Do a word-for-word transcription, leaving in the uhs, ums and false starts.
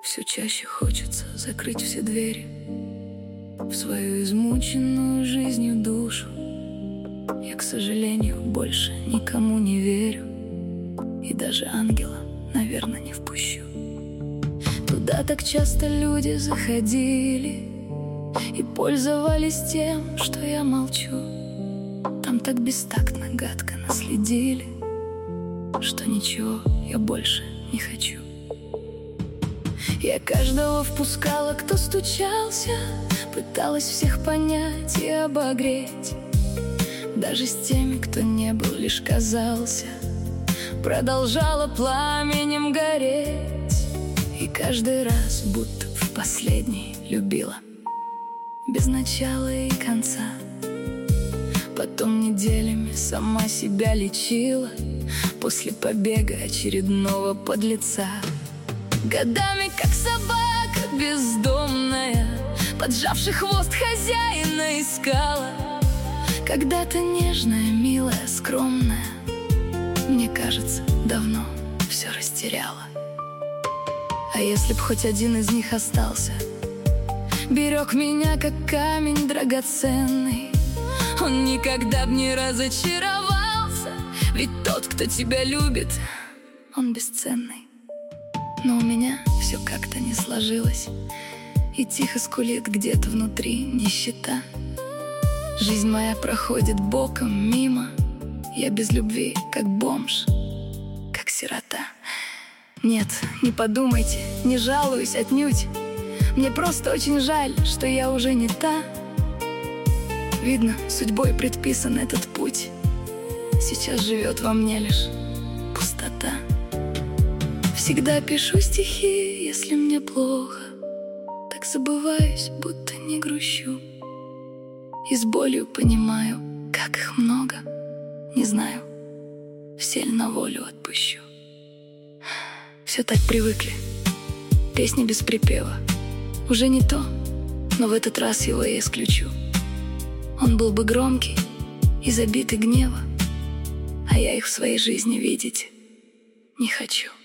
все чаще хочется закрыть все двери в свою измученную жизнью душу. Я, к сожалению, больше никому не верю, и даже ангела, наверное, не впущу. Туда так часто люди заходили и пользовались тем, что я молчу. Там так бестактно, гадко наследили, что ничего я больше не хочу. Я каждого впускала, кто стучался, пыталась всех понять и обогреть. Даже с теми, кто не был, лишь казался, продолжала пламенем гореть. И каждый раз, будто в последний, любила без начала и конца. Потом неделями сама себя лечила после побега очередного подлеца. Годами, как собака бездомная, поджавший хвост хозяина искала. Когда-то нежная, милая, скромная, мне кажется, давно все растеряла. А если б хоть один из них остался, берег меня, как камень драгоценный, он никогда б не разочаровался. Ведь тот, кто тебя любит, он бесценный. Но у меня все как-то не сложилось, и тихо скулит где-то внутри нищета. Жизнь моя проходит боком, мимо. Я без любви, как бомж, как сирота. Нет, не подумайте, не жалуюсь отнюдь. Мне просто очень жаль, что я уже не та. Видно, судьбой предписан этот путь. Сейчас живет во мне лишь пустота. Всегда пишу стихи, если мне плохо, так забываюсь, будто не грущу. И с болью понимаю, как их много. Не знаю, все ли на волю отпущу. Все так привыкли, песни без припева. Уже не то, но в этот раз его я исключу. Он был бы громкий и забитый гнева, а я их в своей жизни видеть не хочу.